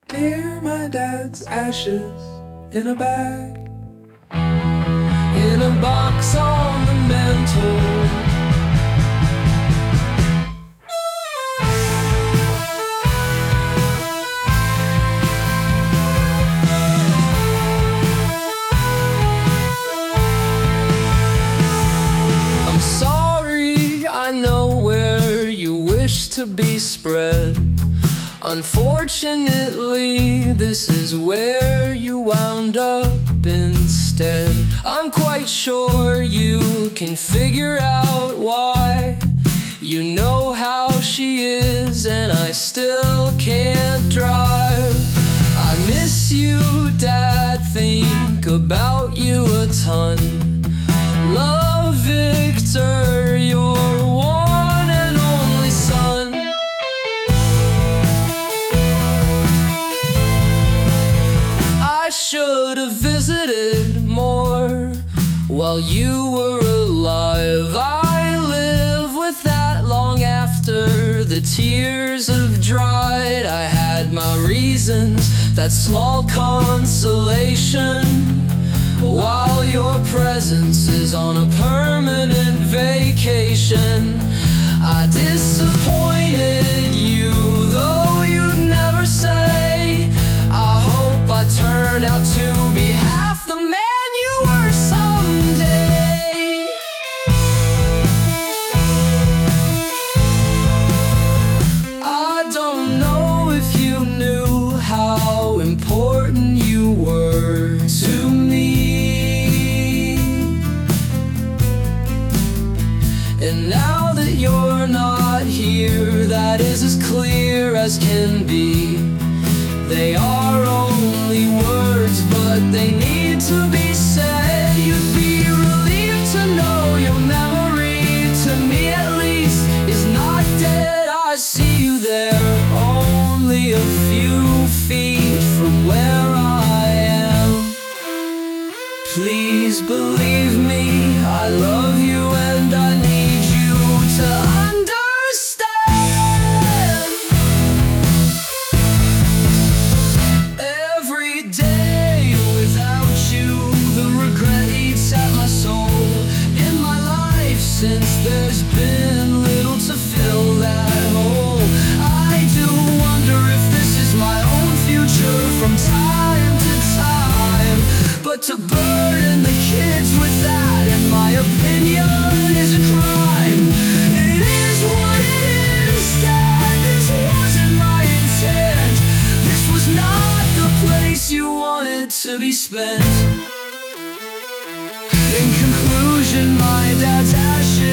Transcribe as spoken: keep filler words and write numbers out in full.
Near my dad's ashes in a bag, in a box on the mantle. I'm sorry, I know where you wish to be spread. Unfortunately, this is where you wound up instead. I'm quite sure you can figure out why. You know how she is, and I still can't drive. I miss you, Dad, think about you a ton. Love, Victor, your one and only son. I should have visited more while you were alive. I live with that long after the tears have dried. I had my reasons, that small consolation, while your presence is on a permanent vacation. I disappointed you, though you'd never say. I hope I turned out to be half the man you were someday. I don't know if you knew how important you were to me. And now that you're not here, that is as clear as can be. They are only words, but they need to be said. You'd be relieved to know your memory, to me at least, is not dead. I see you there, only a few feet from where I am. Please believe me, I love you and I need you to understand. Every day without you, the regret eats at my soul. In my life since, there's been little to fill that hole. I do wonder if this is my own future from time to time. But to burden the kids with that, in my opinion, is a crime. It is what it is, Dad. This wasn't my intent. This was not the place you wanted to be spent. In conclusion, my dad's ashes